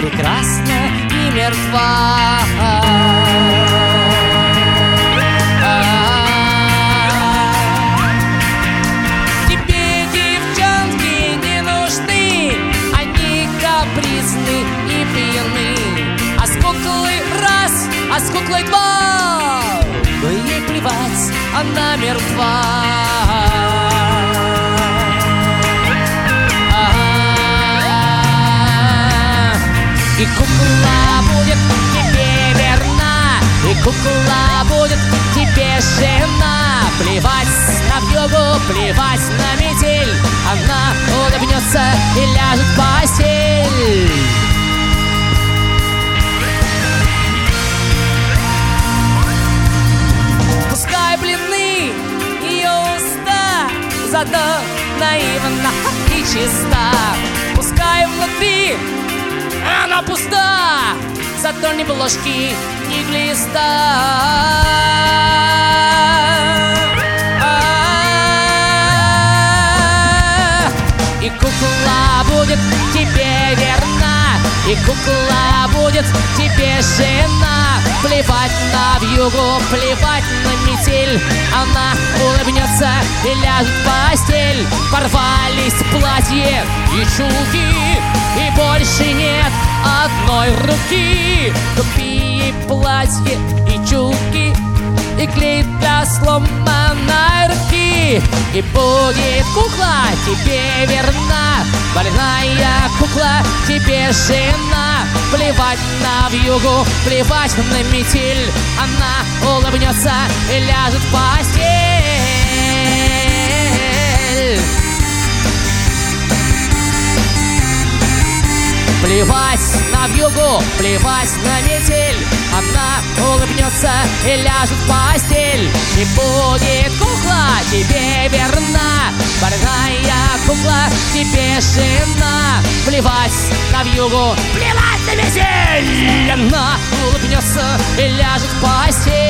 прекрасна и мертва. Тебе девчонки не нужны, они капризны и пьяны. А с куклой раз, а с куклой два, но ей плевать, она мертва. И кукла будет тебе верна, и кукла будет тебе жена. Плевать на вьюгу, плевать на метель, она улыбнется и ляжет в постель. Пускай бледны ее уста, зато наивна и чиста. Пускай внутри она пуста, зато ни бложки, ни глиста. И кукла будет тебе верна, и кукла будет тебе жена. Плевать на вьюгу, плевать на метель, она улыбнется и ляжет в постель. Порвались платье и чулки, и больше нет одной руки. Купи ей платье и чулки, и клей для сломанной руки. И будет кукла тебе верна, больная кукла тебе жена. Плевать на вьюгу, плевать на метель, она улыбнется и ляжет в постель. Плевать на вьюгу, плевать на метель, она улыбнется и ляжет в постель. И будет кукла тебе верна, больная кукла тебе жена. Плевать на вьюгу, плевать на метель, она улыбнется и ляжет в постель.